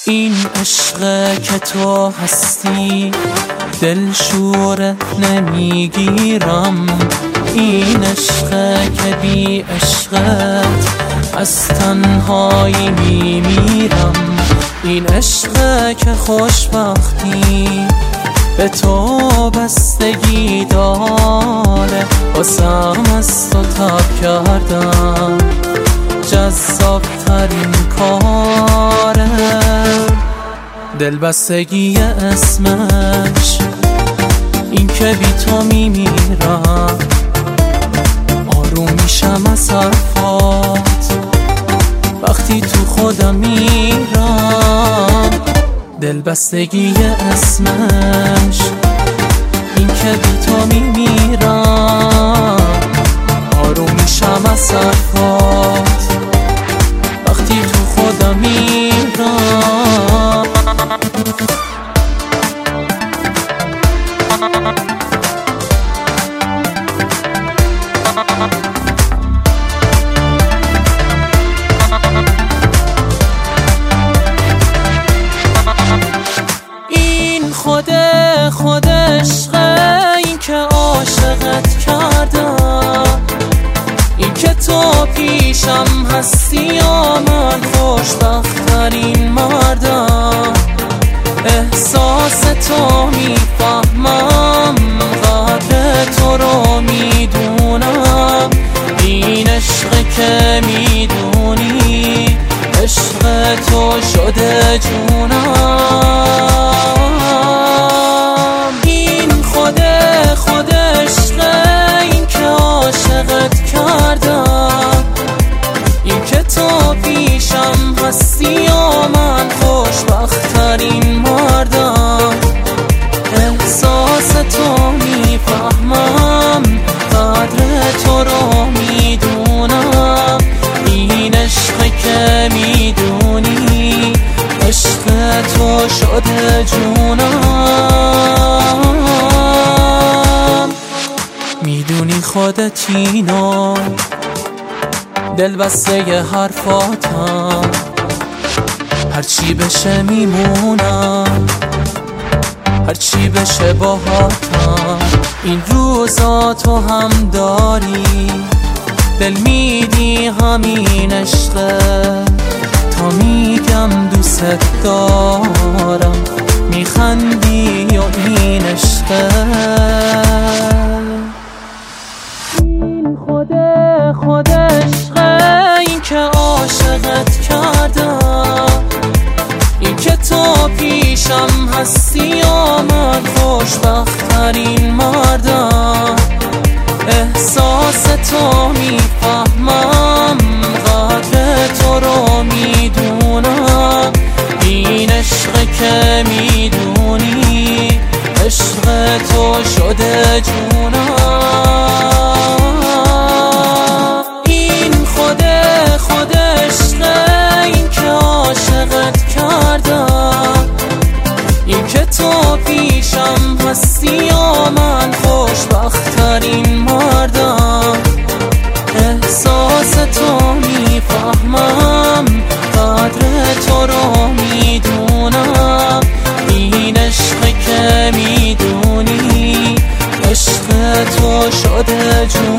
این عشقه که تو هستی دلشوره نمیگیرم، این عشقه که بی عشقت از تنهایی میمیرم، این عشقه که خوشبختی به تو بستگی داره، واسم از تو تب کردم جذاب ترین کاره، دلبستگی اسمش این که بی تو میمیرم، آروم میشم از حرفات وقتی تو خودم میرم، دلبستگی اسمش این که بی تو میمیرم، آروم میشم از حرفات وقتی تو خودم میرم. این خود عشقه، این که عاشقت کردم، این که تو پیشم هستی یا من خوشبخت‌ترین مردم، احساس تو میفهمم، قدر تو رو میدونم، این عشق که میدونی عشق تو شده جونم، این خود عشقه، این که عاشقت کردم، این که تو پیشم هستی یا من خوشبخت‌ترین مردم، احساس تو میفهمم، قدر تو رو میدونم، این عشق که میدونی عشق تو شده جونم، میدونی خودت اینو دلبسته حرفاتم، هرچی بشه میمونم، هرچی بشه باهاتم، این روزا تو هم داری، دل میدی همین عشقه، تا میگم دوست دارم میخندی و این عشقه، این خود عشقه، این که عاشقت کردم، این که تو پیشم هستی یا من خوشبخت‌ترین مردم، احساس تو میفهمم، قدر تو رو میدونم، این عشق که میدونی عشق تو شده جونم، این خود عشقه، این که عاشقت کردم، این که تو پیشم هستی یا من خوشبخت‌ترین مردم، احساس تو میفهمم، قدر تو رو میدونم، این عشق که میدونی عشق تو شده جون.